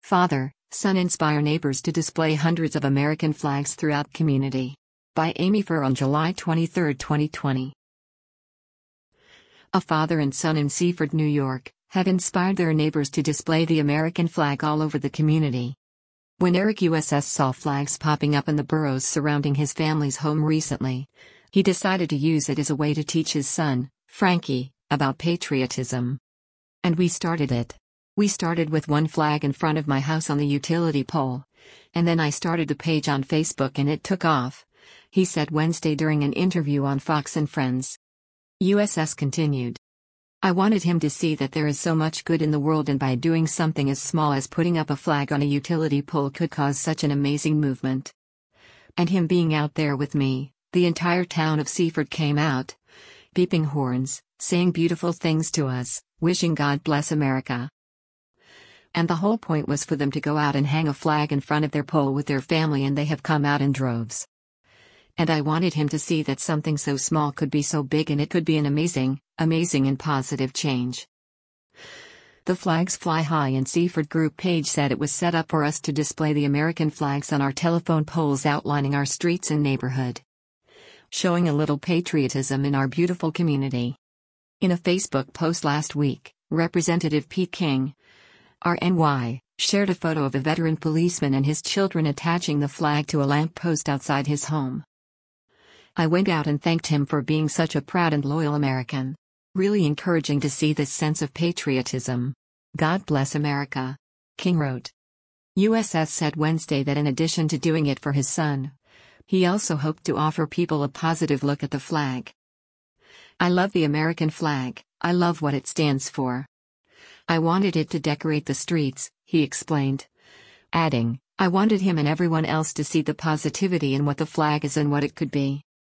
Father, son inspire neighbors to display hundreds of American flags throughout community. By Amy Furr on July 23, 2020. A father and son in Seaford, New York, have inspired their neighbors to display the American flag all over the community. When Eric USS saw flags popping up in the boroughs surrounding his family's home recently, he decided to use it as a way to teach his son, Frankie, about patriotism. And we started it. We started with one flag in front of my house on the utility pole. And then I started the page on Facebook and it took off, he said Wednesday during an interview on Fox and Friends. USS continued. I wanted him to see that there is so much good in the world, and by doing something as small as putting up a flag on a utility pole could cause such an amazing movement. And him being out there with me, the entire town of Seaford came out, beeping horns, saying beautiful things to us, wishing God bless America. And the whole point was for them to go out and hang a flag in front of their pole with their family, and they have come out in droves. And I wanted him to see that something so small could be so big, and it could be an amazing and positive change. The Flags Fly High in Seaford group page said it was set up for us to display the American flags on our telephone poles outlining our streets and neighborhood, showing a little patriotism in our beautiful community. In a Facebook post last week, Representative Pete King, RNY, shared a photo of a veteran policeman and his children attaching the flag to a lamppost outside his home. I went out and thanked him for being such a proud and loyal American. Really encouraging to see this sense of patriotism. God bless America, King wrote. USS said Wednesday that in addition to doing it for his son, he also hoped to offer people a positive look at the flag. I love the American flag, I love what it stands for. I wanted it to decorate the streets, he explained. Adding, I wanted him and everyone else to see the positivity in what the flag is and what it could be.